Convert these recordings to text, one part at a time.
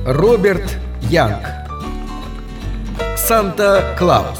Роберт Янг. Санта-Клаус.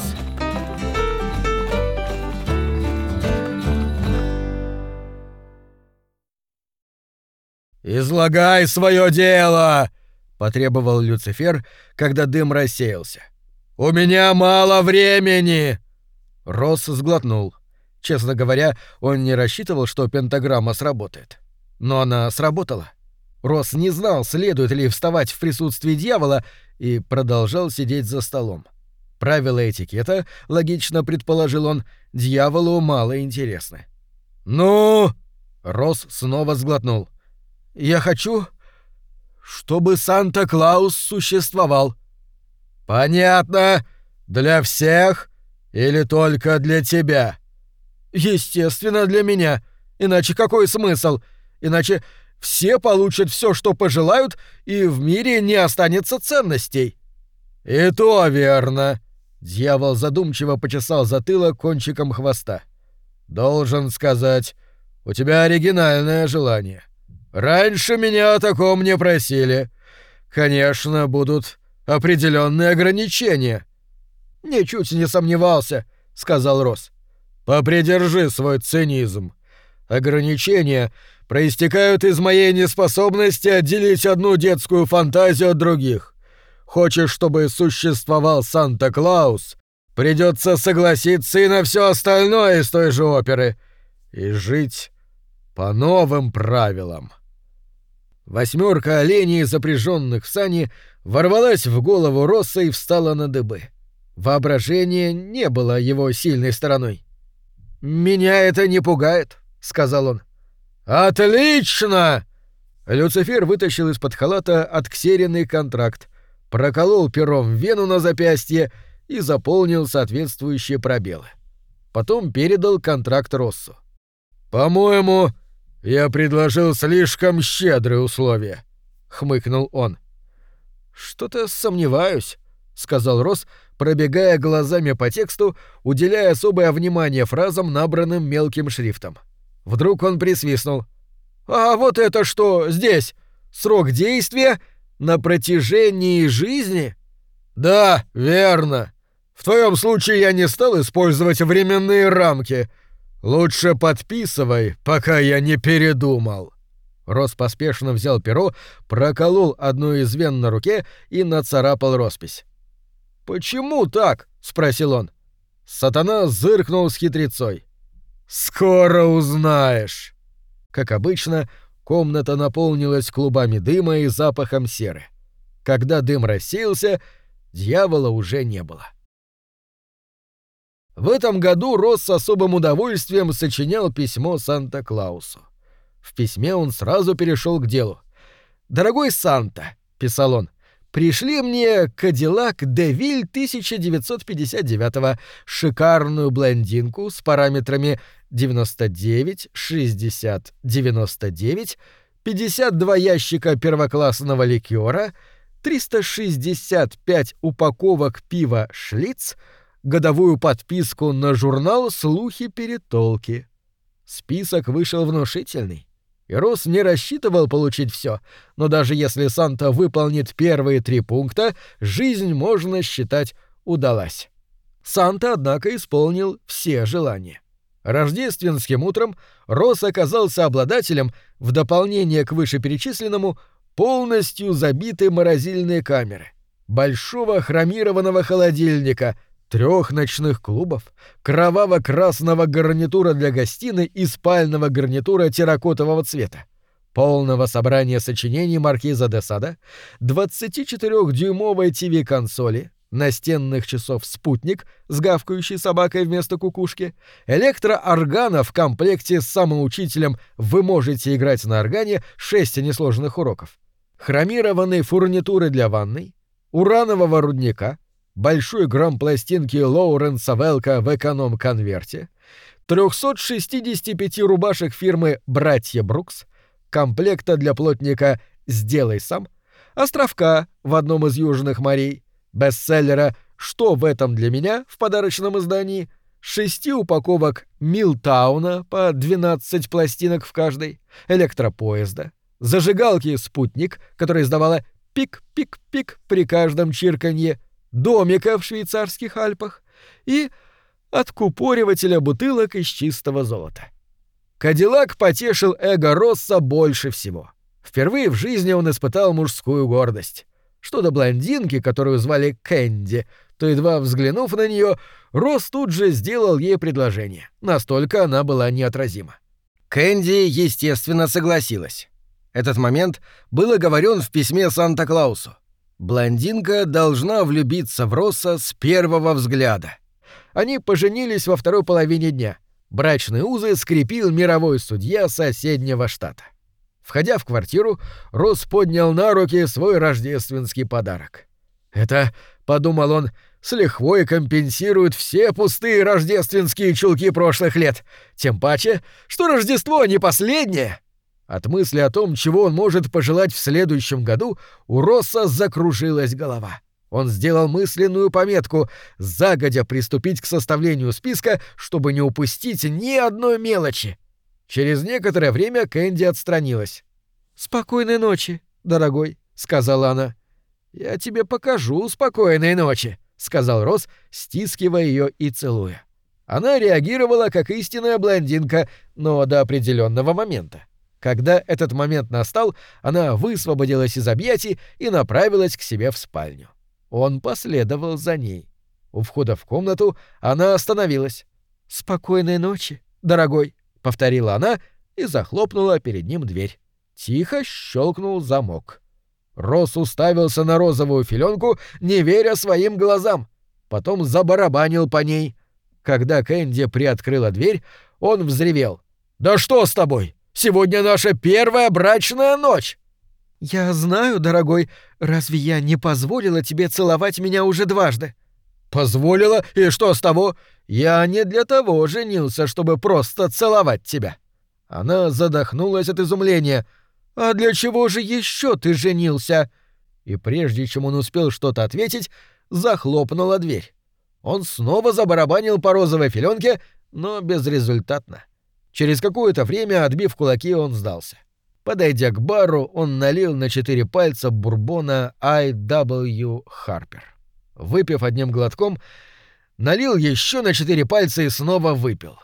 «Излагай свое дело!» — потребовал Люцифер, когда дым рассеялся. «У меня мало времени!» Росс сглотнул. Честно говоря, он не рассчитывал, что пентаграмма сработает. Но она сработала. Росс не знал, следует ли вставать в присутствии дьявола, и продолжал сидеть за столом. Правила этикета, логично предположил он, дьяволу мало интересны. «Ну?» — Росс снова сглотнул. «Я хочу, чтобы Санта-Клаус существовал». «Понятно. Для всех или только для тебя?» «Естественно, для меня. Иначе какой смысл? Иначе все получат все, что пожелают, и в мире не останется ценностей». «И то верно». Дьявол задумчиво почесал затылок кончиком хвоста. «Должен сказать, у тебя оригинальное желание. Раньше меня о таком не просили. Конечно, будут определенные ограничения». «Ничуть не сомневался», — сказал Росс. «Попридержи свой цинизм. Ограничения проистекают из моей неспособности отделить одну детскую фантазию от других. Хочешь, чтобы существовал Санта-Клаус, придется согласиться и на все остальное из той же оперы и жить по новым правилам». Восьмерка оленей, запряженных в сани, ворвалась в голову Росса и встала на дыбы. Воображение не было его сильной стороной. «Меня это не пугает», — сказал он. «Отлично!» Люцифер вытащил из-под халата отксеренный контракт, проколол пером вену на запястье и заполнил соответствующие пробелы. Потом передал контракт Россу. «По-моему, я предложил слишком щедрые условия», — хмыкнул он. «Что-то сомневаюсь», — сказал Росс, пробегая глазами по тексту, уделяя особое внимание фразам, набранным мелким шрифтом. Вдруг он присвистнул. «А вот это что здесь? Срок действия на протяжении жизни?» «Да, верно. В твоем случае я не стал использовать временные рамки. Лучше подписывай, пока я не передумал». Росс поспешно взял перо, проколол одну из вен на руке и нацарапал роспись. «Почему так?» — спросил он. Сатана зыркнул с хитрецой. «Скоро узнаешь». Как обычно, комната наполнилась клубами дыма и запахом серы. Когда дым рассеялся, дьявола уже не было. В этом году Росс с особым удовольствием сочинял письмо Санта-Клаусу. В письме он сразу перешел к делу. «Дорогой Санта», — писал он, — «пришли мне Кадиллак Девиль 1959-го, шикарную блондинку с параметрами 99, 60, 99, 52 ящика первоклассного ликёра, 365 упаковок пива «Шлиц», годовую подписку на журнал «Слухи-перетолки». Список вышел внушительный. И Росс не рассчитывал получить все, но даже если Санта выполнит первые 3 пункта, жизнь, можно считать, удалась. Санта, однако, исполнил все желания. Рождественским утром Росс оказался обладателем, в дополнение к вышеперечисленному, полностью забитой морозильной камеры, большого хромированного холодильника, 3 ночных клубов, кроваво-красного гарнитура для гостиной и спального гарнитура терракотового цвета, полного собрания сочинений маркиза де Сада, 24-дюймовой ТВ-консоли, настенных часов «Спутник» с гавкающей собакой вместо кукушки, электрооргана в комплекте с самоучителем «Вы можете играть на органе» 6 несложных уроков, хромированной фурнитуры для ванной, уранового рудника, большой грамм-пластинки Лоуренса Велка в эконом-конверте, 365 рубашек фирмы «Братья Брукс», комплекта для плотника «Сделай сам», островка в одном из южных морей, бестселлера «Что в этом для меня» в подарочном издании, 6 упаковок Милтауна по 12 пластинок в каждой, электропоезда, зажигалки «Спутник», которая издавала пик-пик-пик при каждом чирканье, домика в швейцарских Альпах и откупоривателя бутылок из чистого золота. Кадиллак потешил эго Росса больше всего. Впервые в жизни он испытал мужскую гордость. Что до блондинки, которую звали Кэнди, то, едва взглянув на нее, Росс тут же сделал ей предложение. Настолько она была неотразима. Кэнди, естественно, согласилась. Этот момент был оговорен в письме Санта-Клаусу. Блондинка должна влюбиться в Росса с первого взгляда. Они поженились во второй половине дня. Брачные узы скрепил мировой судья соседнего штата. Входя в квартиру, Росс поднял на руки свой рождественский подарок. «Это, — подумал он, — с лихвой компенсирует все пустые рождественские чулки прошлых лет. Тем паче, что Рождество не последнее». От мысли о том, чего он может пожелать в следующем году, у Росса закружилась голова. Он сделал мысленную пометку загодя приступить к составлению списка, чтобы не упустить ни одной мелочи. Через некоторое время Кэнди отстранилась. «Спокойной ночи, дорогой», — сказала она. «Я тебе покажу спокойной ночи», — сказал Росс, стискивая ее и целуя. Она реагировала как истинная блондинка, но до определенного момента. Когда этот момент настал, она высвободилась из объятий и направилась к себе в спальню. Он последовал за ней. У входа в комнату она остановилась. «Спокойной ночи, дорогой», — повторила она и захлопнула перед ним дверь. Тихо щелкнул замок. Росс уставился на розовую филенку, не веря своим глазам. Потом забарабанил по ней. Когда Кэнди приоткрыла дверь, он взревел. «Да что с тобой? Сегодня наша первая брачная ночь!» «Я знаю, дорогой, разве я не позволила тебе целовать меня уже дважды?» «Позволила? И что с того? Я не для того женился, чтобы просто целовать тебя». Она задохнулась от изумления. «А для чего же еще ты женился?» И прежде чем он успел что-то ответить, захлопнула дверь. Он снова забарабанил по розовой филенке, но безрезультатно. Через какое-то время, отбив кулаки, он сдался. Подойдя к бару, он налил на 4 пальца бурбона I.W. Harper. Выпив одним глотком, налил еще на 4 пальца и снова выпил.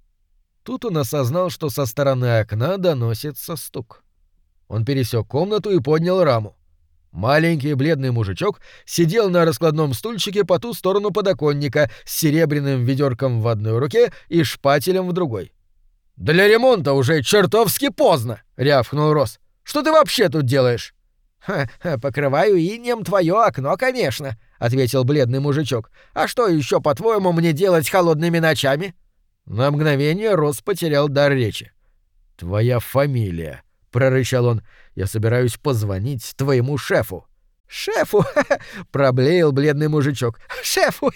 Тут он осознал, что со стороны окна доносится стук. Он пересек комнату и поднял раму. Маленький бледный мужичок сидел на раскладном стульчике по ту сторону подоконника с серебряным ведерком в одной руке и шпателем в другой. «Для ремонта уже чертовски поздно!» — рявкнул Росс. «Что ты вообще тут делаешь?» «Покрываю инеем твое окно, конечно», — ответил бледный мужичок. «А что еще, по-твоему, мне делать холодными ночами?» На мгновение Росс потерял дар речи. «Твоя фамилия», — прорычал он. «Я собираюсь позвонить твоему шефу». «Шефу?» — проблеял бледный мужичок. «Шефу!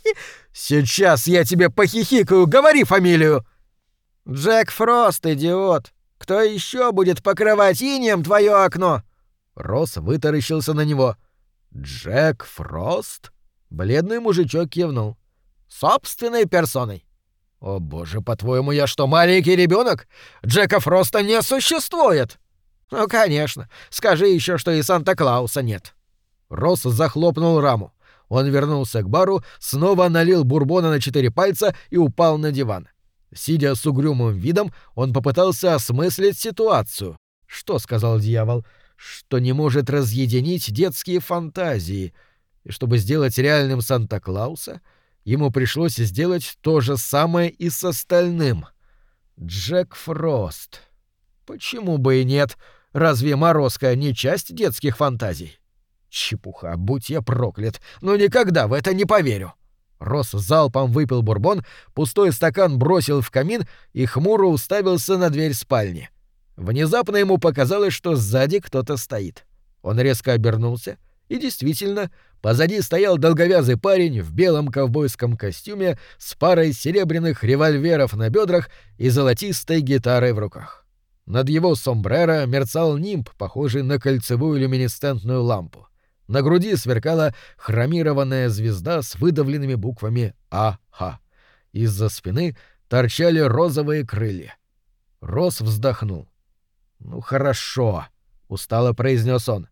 Сейчас я тебе похихикаю, говори фамилию!» «Джек Фрост, идиот! Кто еще будет покрывать инеем твое окно?» Росс вытаращился на него. «Джек Фрост?» Бледный мужичок кивнул. «Собственной персоной». «О боже, по-твоему, я что, маленький ребенок? Джека Фроста не существует!» «Ну, конечно. Скажи еще, что и Санта-Клауса нет». Росс захлопнул раму. Он вернулся к бару, снова налил бурбона на 4 пальца и упал на диван. Сидя с угрюмым видом, он попытался осмыслить ситуацию. «Что?» — сказал дьявол. «Что не может разъединить детские фантазии. И чтобы сделать реальным Санта-Клауса, ему пришлось сделать то же самое и с остальным. Джек Фрост. Почему бы и нет? Разве Морозко не часть детских фантазий?» «Чепуха, будь я проклят, но никогда в это не поверю». Росс залпом выпил бурбон, пустой стакан бросил в камин и хмуро уставился на дверь спальни. Внезапно ему показалось, что сзади кто-то стоит. Он резко обернулся, и действительно, позади стоял долговязый парень в белом ковбойском костюме с парой серебряных револьверов на бедрах и золотистой гитарой в руках. Над его сомбреро мерцал нимб, похожий на кольцевую люминесцентную лампу. На груди сверкала хромированная звезда с выдавленными буквами «А.Х». Из-за спины торчали розовые крылья. Росс вздохнул. «Ну хорошо», — устало произнес он.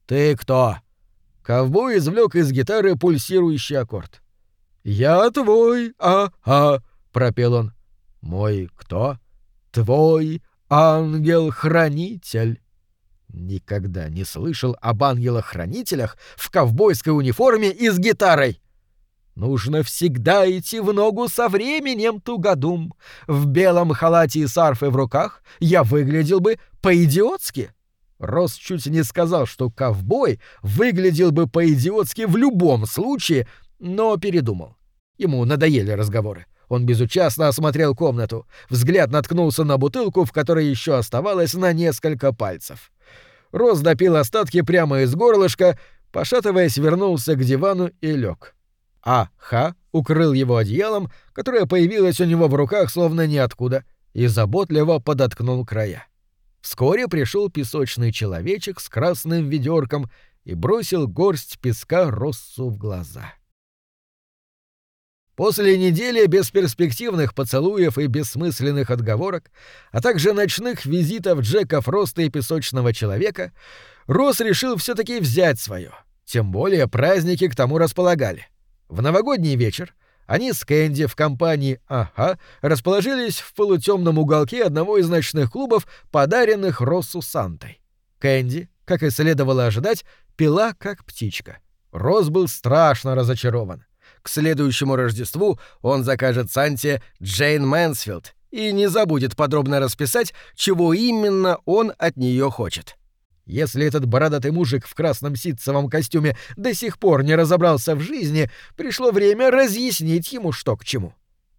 «Ты кто?» Ковбой извлек из гитары пульсирующий аккорд. «Я твой, пропел он. «Мой кто?» «Твой ангел-хранитель». Никогда не слышал об ангелах-хранителях в ковбойской униформе и с гитарой. Нужно всегда идти в ногу со временем, тугодум. В белом халате и с арфой в руках я выглядел бы по-идиотски. Росс чуть не сказал, что ковбой выглядел бы по-идиотски в любом случае, но передумал. Ему надоели разговоры. Он безучастно осмотрел комнату. Взгляд наткнулся на бутылку, в которой еще оставалось на несколько пальцев. Росс допил остатки прямо из горлышка, пошатываясь, вернулся к дивану и лег. А.Х. укрыл его одеялом, которое появилось у него в руках словно ниоткуда, и заботливо подоткнул края. Вскоре пришел песочный человечек с красным ведерком и бросил горсть песка Россу в глаза. После недели бесперспективных поцелуев и бессмысленных отговорок, а также ночных визитов Джека Фроста и песочного человека, Росс решил все-таки взять свое. Тем более праздники к тому располагали. В новогодний вечер они с Кэнди в компании А.Х. расположились в полутемном уголке одного из ночных клубов, подаренных Россу Сантой. Кэнди, как и следовало ожидать, пила как птичка. Росс был страшно разочарован. К следующему Рождеству он закажет Санте Джейн Мэнсфилд и не забудет подробно расписать, чего именно он от нее хочет. Если этот бородатый мужик в красном ситцевом костюме до сих пор не разобрался в жизни, пришло время разъяснить ему, что к чему.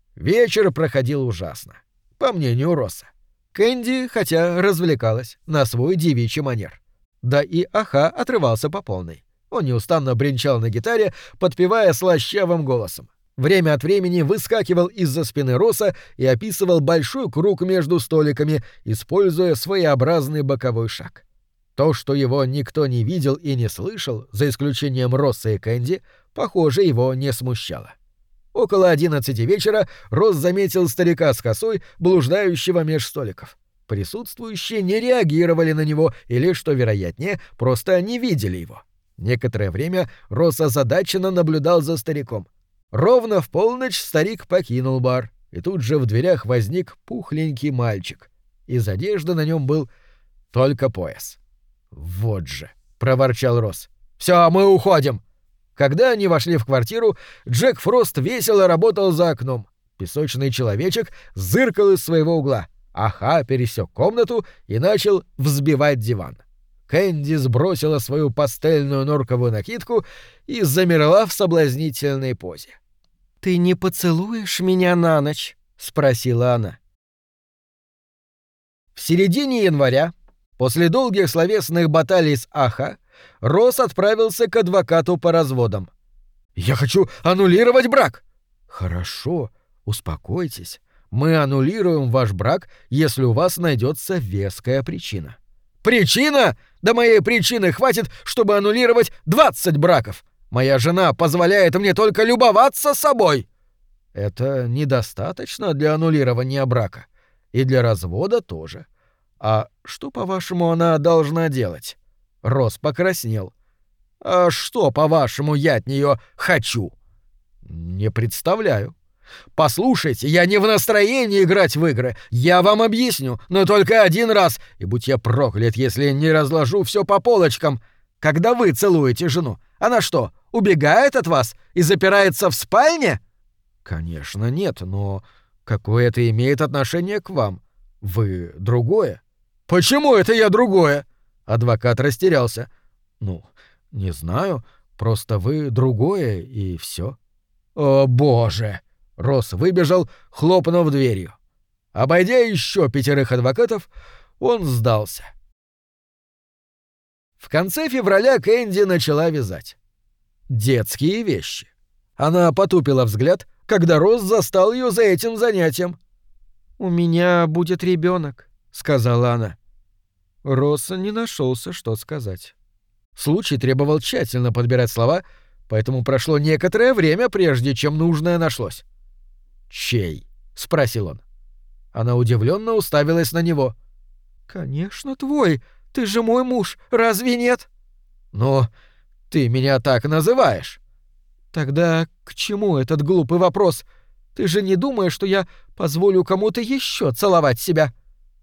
Вечер проходил ужасно, по мнению Росса. Кэнди, хотя развлекалась, на свой девичий манер. Да и А.Х. отрывался по полной. Он неустанно бренчал на гитаре, подпевая слащавым голосом. Время от времени выскакивал из-за спины Росса и описывал большой круг между столиками, используя своеобразный боковой шаг. То, что его никто не видел и не слышал, за исключением Росса и Кэнди, похоже, его не смущало. Около 11 вечера Росс заметил старика с косой, блуждающего меж столиков. Присутствующие не реагировали на него или, что вероятнее, просто не видели его. Некоторое время Росс озадаченно наблюдал за стариком. Ровно в полночь старик покинул бар, и тут же в дверях возник пухленький мальчик. Из одежды на нем был только пояс. «Вот же!» — проворчал Росс. «Всё, мы уходим!» Когда они вошли в квартиру, Джек Фрост весело работал за окном. Песочный человечек зыркал из своего угла. А.Х. пересек комнату и начал взбивать диван. Кэнди сбросила свою пастельную норковую накидку и замерла в соблазнительной позе. «Ты не поцелуешь меня на ночь?» — спросила она. В середине января, после долгих словесных баталий с А.Х., Росс отправился к адвокату по разводам. «Я хочу аннулировать брак!» «Хорошо, успокойтесь. Мы аннулируем ваш брак, если у вас найдется веская причина». «Причина? Да моей причины хватит, чтобы аннулировать 20 браков. Моя жена позволяет мне только любоваться собой». «Это недостаточно для аннулирования брака. И для развода тоже. А что, по-вашему, она должна делать?» Росс покраснел. «А что, по-вашему, я от нее хочу?» «Не представляю». «Послушайте, я не в настроении играть в игры. Я вам объясню, но только один раз, и будь я проклят, если не разложу все по полочкам. Когда вы целуете жену, она что, убегает от вас и запирается в спальне?» «Конечно нет, но какое это имеет отношение к вам? Вы другое». «Почему это я другое?» Адвокат растерялся. «Ну, не знаю, просто вы другое, и все». «О, боже!» Росс выбежал, хлопнув дверью. Обойдя еще 5 адвокатов, он сдался. В конце февраля Кэнди начала вязать. Детские вещи. Она потупила взгляд, когда Росс застал ее за этим занятием. «У меня будет ребенок», — сказала она. Росс не нашелся, что сказать. Случай требовал тщательно подбирать слова, поэтому прошло некоторое время, прежде чем нужное нашлось. «Чей?» — спросил он. Она удивленно уставилась на него. «Конечно, твой. Ты же мой муж. Разве нет?» «Но ты меня так называешь». «Тогда к чему этот глупый вопрос? Ты же не думаешь, что я позволю кому-то еще целовать себя?»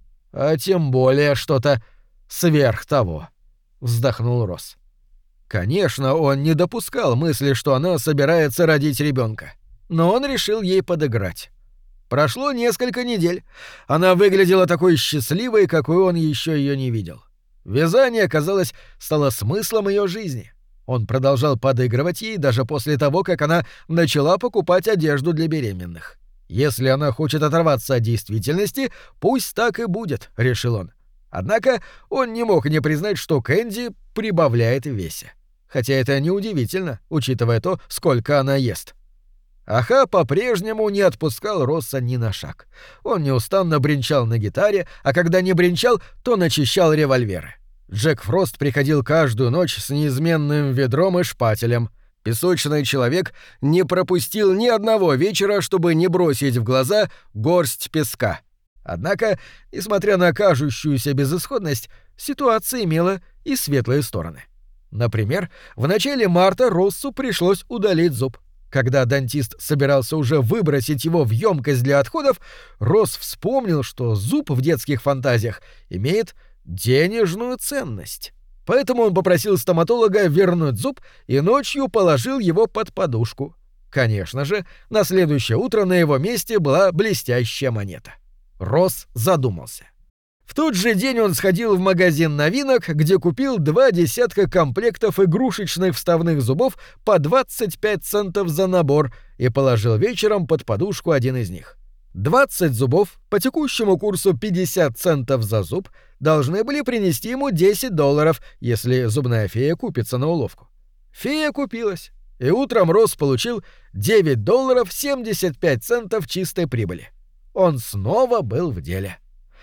«А тем более что-то сверх того», — вздохнул Росс. Конечно, он не допускал мысли, что она собирается родить ребенка, но он решил ей подыграть. Прошло несколько недель. Она выглядела такой счастливой, какой он еще ее не видел. Вязание, казалось, стало смыслом ее жизни. Он продолжал подыгрывать ей даже после того, как она начала покупать одежду для беременных. Если она хочет оторваться от действительности, пусть так и будет, решил он. Однако он не мог не признать, что Кэнди прибавляет в весе. Хотя это неудивительно, учитывая то, сколько она ест. Аха по-прежнему не отпускал Росса ни на шаг. Он неустанно бренчал на гитаре, а когда не бренчал, то начищал револьверы. Джек Фрост приходил каждую ночь с неизменным ведром и шпателем. Песочный человек не пропустил ни одного вечера, чтобы не бросить в глаза горсть песка. Однако, несмотря на кажущуюся безысходность, ситуация имела и светлые стороны. Например, в начале марта Россу пришлось удалить зуб. Когда дантист собирался уже выбросить его в емкость для отходов, Росс вспомнил, что зуб в детских фантазиях имеет денежную ценность. Поэтому он попросил стоматолога вернуть зуб и ночью положил его под подушку. Конечно же, на следующее утро на его месте была блестящая монета. Росс задумался. В тот же день он сходил в магазин новинок, где купил 2 десятка комплектов игрушечных вставных зубов по 25 центов за набор и положил вечером под подушку один из них. 20 зубов по текущему курсу 50 центов за зуб должны были принести ему $10, если зубная фея купится на уловку. Фея купилась, и утром Росс получил $9.75 чистой прибыли. Он снова был в деле.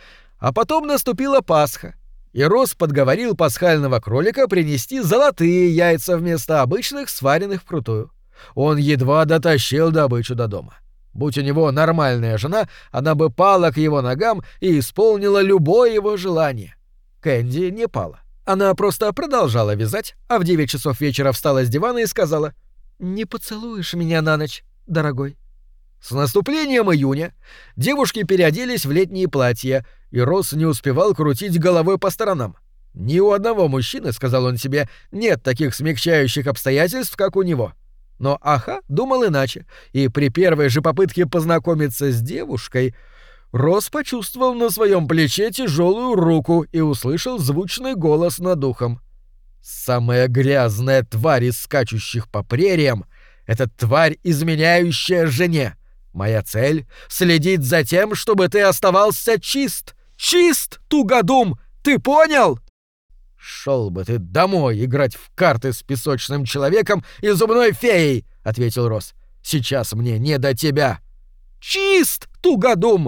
А потом наступила Пасха, и Росс подговорил пасхального кролика принести золотые яйца вместо обычных, сваренных вкрутую. Он едва дотащил добычу до дома. Будь у него нормальная жена, она бы пала к его ногам и исполнила любое его желание. Кэнди не пала. Она просто продолжала вязать, а в 9 часов вечера встала с дивана и сказала: «Не поцелуешь меня на ночь, дорогой?» С наступлением июня девушки переоделись в летние платья, и Росс не успевал крутить головой по сторонам. «Ни у одного мужчины, — сказал он себе, — нет таких смягчающих обстоятельств, как у него». Но Аха думал иначе, и при первой же попытке познакомиться с девушкой Росс почувствовал на своем плече тяжелую руку и услышал звучный голос над ухом. «Самая грязная тварь из скачущих по прериям — это тварь, изменяющая жене. Моя цель — следить за тем, чтобы ты оставался чист. Чист, тугодум! Ты понял?» «Шел бы ты домой играть в карты с песочным человеком и зубной феей!» — ответил Росс. «Сейчас мне не до тебя!» «Чист, тугодум!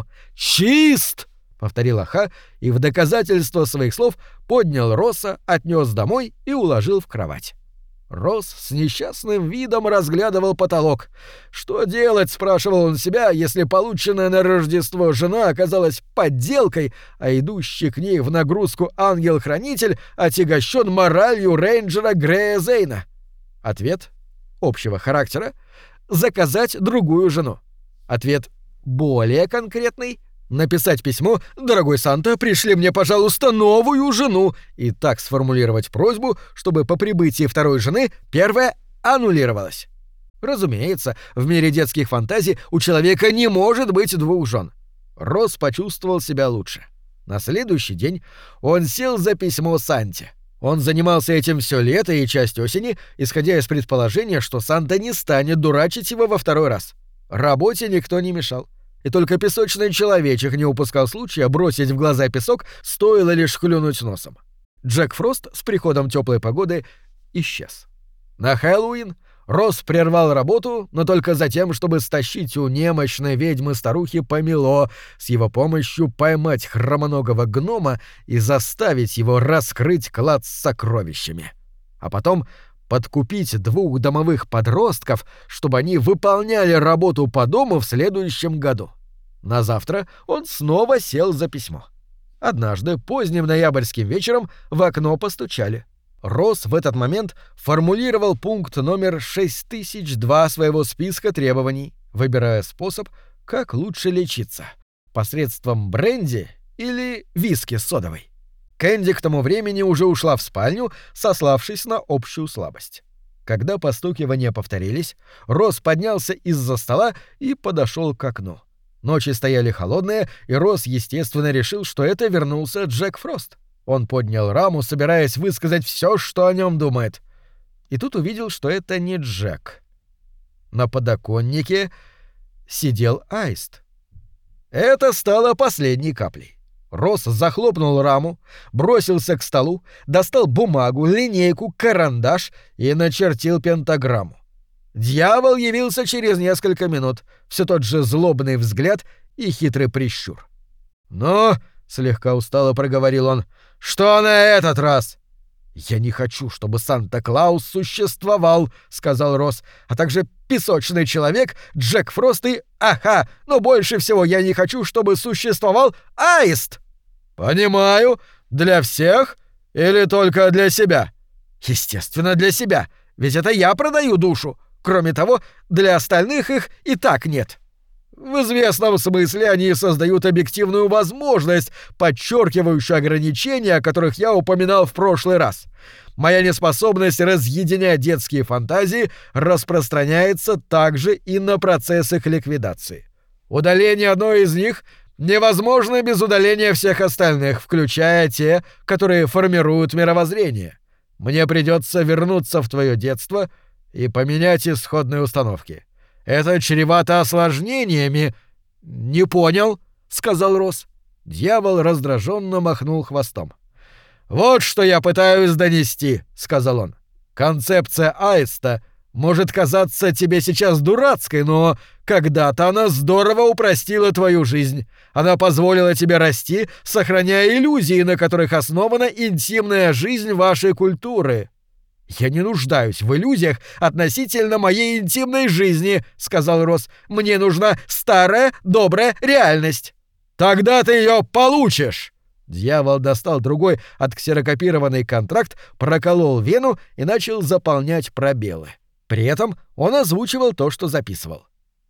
Чист!» — повторил Аха и в доказательство своих слов поднял Росса, отнес домой и уложил в кровать. Росс с несчастным видом разглядывал потолок. «Что делать?» — спрашивал он себя, если полученная на Рождество жена оказалась подделкой, а идущий к ней в нагрузку ангел-хранитель отягощен моралью рейнджера Грея Зейна. Ответ общего характера — заказать другую жену. Ответ более конкретный — написать письмо: «Дорогой Санта, пришли мне, пожалуйста, новую жену», и так сформулировать просьбу, чтобы по прибытии второй жены первая аннулировалась. Разумеется, в мире детских фантазий у человека не может быть 2 жен. Росс почувствовал себя лучше. На следующий день он сел за письмо Санте. Он занимался этим все лето и часть осени, исходя из предположения, что Санта не станет дурачить его во второй раз. Работе никто не мешал. И только песочный человечек не упускал случая бросить в глаза песок, стоило лишь хлюнуть носом. Джек Фрост с приходом теплой погоды исчез. На Хэллоуин Росс прервал работу, но только за тем, чтобы стащить у немощной ведьмы-старухи помело, с его помощью поймать хромоногого гнома и заставить его раскрыть клад с сокровищами. А потом подкупить 2 домовых подростков, чтобы они выполняли работу по дому в следующем году. На завтра он снова сел за письмо. Однажды, поздним ноябрьским вечером, в окно постучали. Росс в этот момент формулировал пункт номер 6002 своего списка требований, выбирая способ, как лучше лечиться — посредством бренди или виски с содовой. Кэнди к тому времени уже ушла в спальню, сославшись на общую слабость. Когда постукивания повторились, Росс поднялся из-за стола и подошел к окну. Ночи стояли холодные, и Росс, естественно, решил, что это вернулся Джек Фрост. Он поднял раму, собираясь высказать все, что о нем думает. И тут увидел, что это не Джек. На подоконнике сидел аист. Это стало последней каплей. Росс захлопнул раму, бросился к столу, достал бумагу, линейку, карандаш и начертил пентаграмму. Дьявол явился через несколько минут, все тот же злобный взгляд и хитрый прищур. «Ну, — слегка устало проговорил он, — что на этот раз?» «Я не хочу, чтобы Санта-Клаус существовал», — сказал Росс, «а также песочный человек, Джек Фрост и... Ага, но больше всего я не хочу, чтобы существовал аист!» «Понимаю. Для всех или только для себя?» «Естественно, для себя. Ведь это я продаю душу. Кроме того, для остальных их и так нет». В известном смысле они создают объективную возможность, подчеркивающую ограничения, о которых я упоминал в прошлый раз. Моя неспособность разъединять детские фантазии распространяется также и на процесс их ликвидации. Удаление одной из них невозможно без удаления всех остальных, включая те, которые формируют мировоззрение. Мне придется вернуться в твое детство и поменять исходные установки. Это чревато осложнениями. Не понял, сказал Росс. Дьявол раздраженно махнул хвостом. Вот что я пытаюсь донести, сказал он. Концепция аиста может казаться тебе сейчас дурацкой, но когда-то она здорово упростила твою жизнь. Она позволила тебе расти, сохраняя иллюзии, на которых основана интимная жизнь вашей культуры. «Я не нуждаюсь в иллюзиях относительно моей интимной жизни», — сказал Росс. «Мне нужна старая, добрая реальность». «Тогда ты ее получишь!» Дьявол достал другой отксерокопированный контракт, проколол вену и начал заполнять пробелы. При этом он озвучивал то, что записывал.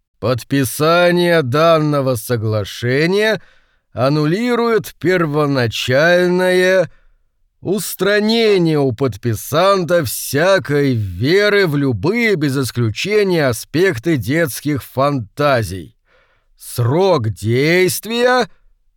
«Подписание данного соглашения аннулирует первоначальное... устранение у подписанта всякой веры в любые без исключения аспекты детских фантазий. Срок действия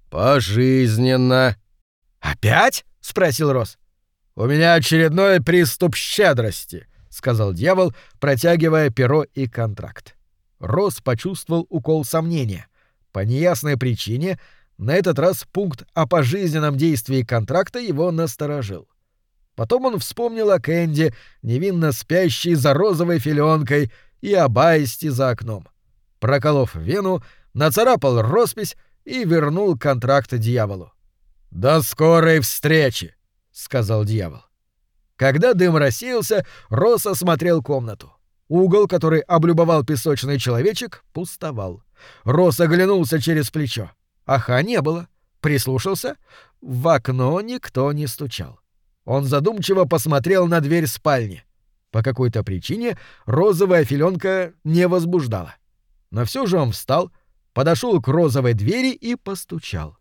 пожизненно». «Опять?» — спросил Росс. «У меня очередной приступ щедрости», — сказал дьявол, протягивая перо и контракт. Росс почувствовал укол сомнения. По неясной причине на этот раз пункт о пожизненном действии контракта его насторожил. Потом он вспомнил о Кэнди, невинно спящей за розовой филенкой, и об аисте за окном. Проколов вену, нацарапал роспись и вернул контракт дьяволу. «До скорой встречи», — сказал дьявол. Когда дым рассеялся, Росс осмотрел комнату. Угол, который облюбовал песочный человечек, пустовал. Росс оглянулся через плечо. Аха не было. Прислушался. В окно никто не стучал. Он задумчиво посмотрел на дверь спальни. По какой-то причине розовая филенка не возбуждала. Но все же он встал, подошел к розовой двери и постучал.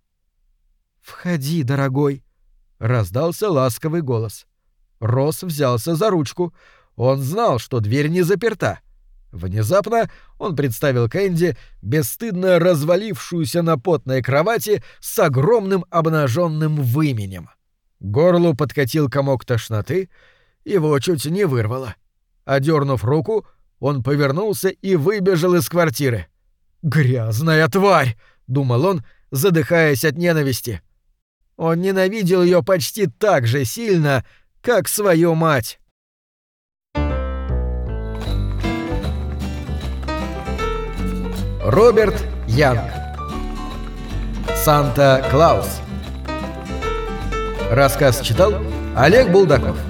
«Входи, дорогой», — раздался ласковый голос. Росс взялся за ручку. Он знал, что дверь не заперта. Внезапно он представил Кэнди, бесстыдно развалившуюся на потной кровати с огромным обнаженным выменем. К горлу подкатил комок тошноты, его чуть не вырвало. Одернув руку, он повернулся и выбежал из квартиры. «Грязная тварь!» — думал он, задыхаясь от ненависти. Он ненавидел ее почти так же сильно, как свою мать. Роберт Янг. Санта-Клаус. Рассказ читал Олег Булдаков.